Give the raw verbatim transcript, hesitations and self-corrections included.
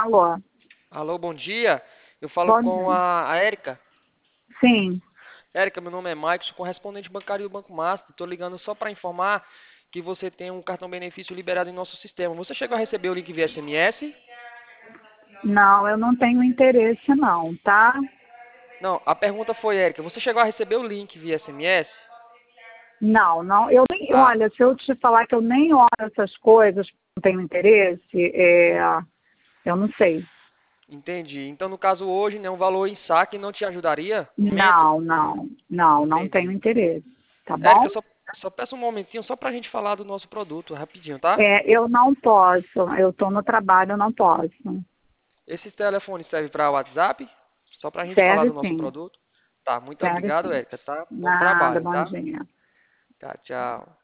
Alô? Alô, bom dia. Eu falo Bom com dia. a, a Érica. Sim. Érica, meu nome é Maicon, sou correspondente bancário do Banco Master. Estou ligando só para informar que você tem um cartão benefício liberado em nosso sistema. Você chegou a receber o link via S M S? Não, eu não tenho interesse não, tá? Não, a pergunta foi, Érica, você chegou a receber o link via S M S? Não, não. Eu nem, Ah, olha, se eu te falar que eu nem olho essas coisas, não tenho interesse, é, eu não sei. entendi. Então, no caso hoje, né, um valor em saque não te ajudaria no momento? Não, não, não, não tenho Entendi. interesse. Tá Érica, bom? eu só, só peço um momentinho só para a gente falar do nosso produto, rapidinho, tá? É, eu não posso. Eu estou no trabalho, eu não posso. Esse telefone serve para WhatsApp? Só para a gente falar Serve do nosso sim, produto? Tá, muito serve obrigado, sim. Érica, tá? Bom Nada, trabalho, bom tá? dia. Tá, tchau.